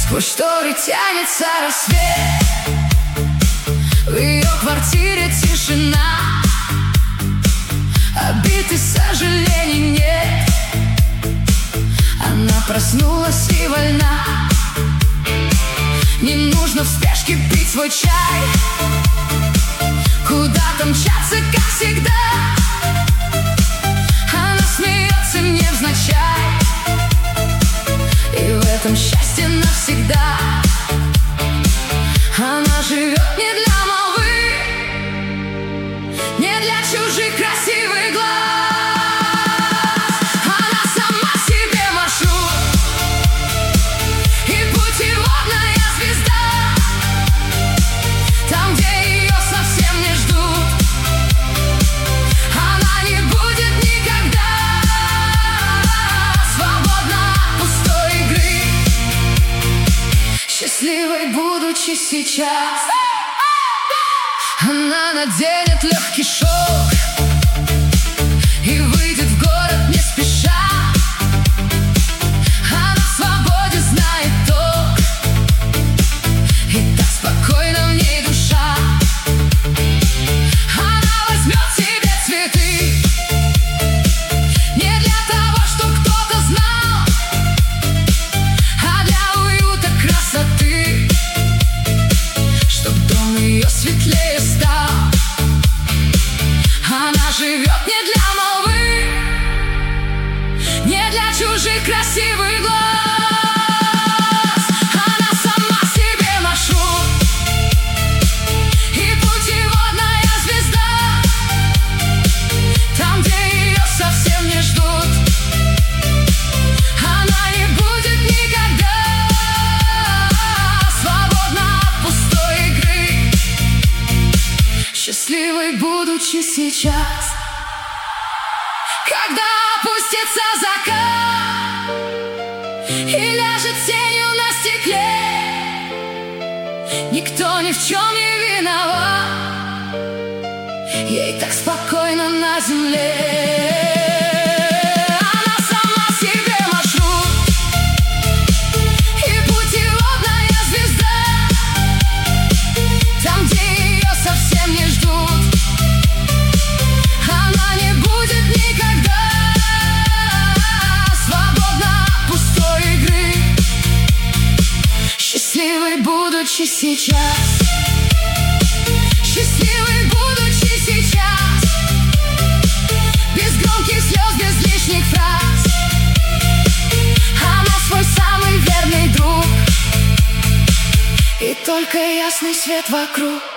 Сквозь шторы тянется рассвет, в ее квартире тишина, обид и сожалений нет. Она проснулась и вольна. Не нужно в спешке пить свой чай, куда-то мчаться, как всегда. Она смеется невзначай, и в этом счастье навсегда. Она живет не для молвы, не для чужих красивых глаз. Она сама себе маршрут и путеводная звезда. Там, где ее совсем не ждут, она не будет никогда свободна от пустой игры, счастливой будучи сейчас. Она наденет легкий шелк и выйдет в город не спеша. Она в свободе знает толк, и так спокойно в ней душа. Она возьмет себе цветы не для того, чтоб кто-то знал, а для уюта, красоты, чтоб дом ее светлее стал. Она живет не для молвы, не для чужих красивых глаз. Она сама себе маршрут и путеводная звезда. Там, где ее совсем не ждут, она не будет никогда свободна от пустой игры, счастливой будучи сейчас. Когда опустится закат и ляжет тенью на стекле, никто ни в чем не виноват, ей так спокойно на земле. Она сама себе маршрут и путеводная звезда. Там, где ее совсем не ждут, она не будет никогда свободна от пустой игры, счастливой будучи сейчас. Счастливой будучи сейчас, без громких слез, без лишних фраз. Она свой самый верный друг, и только ясный свет вокруг.